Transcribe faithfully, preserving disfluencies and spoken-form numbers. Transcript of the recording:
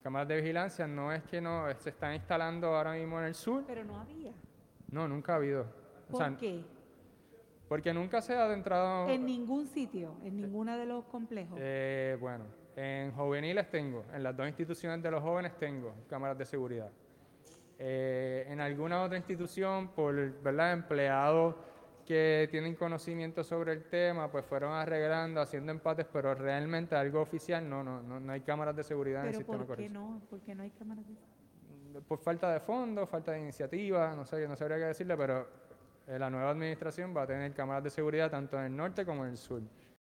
cámaras de vigilancia no es que no se están instalando ahora mismo en el sur. Pero no había. No, nunca ha habido. O ¿Por sea, qué? porque nunca se ha adentrado. En ningún sitio, en ninguno de los complejos. Eh, bueno, en juveniles tengo, en las dos instituciones de los jóvenes tengo cámaras de seguridad. Eh, en alguna otra institución, por, ¿verdad?, empleados que tienen conocimiento sobre el tema, pues fueron arreglando, haciendo empates, pero realmente algo oficial no, no, no, no hay cámaras de seguridad en el Pero sistema ¿por qué correccional. no? ¿Por qué no hay cámaras de Por falta de fondos, falta de iniciativa, no sé, no sabría qué decirle, pero eh, la nueva administración va a tener cámaras de seguridad tanto en el norte como en el sur.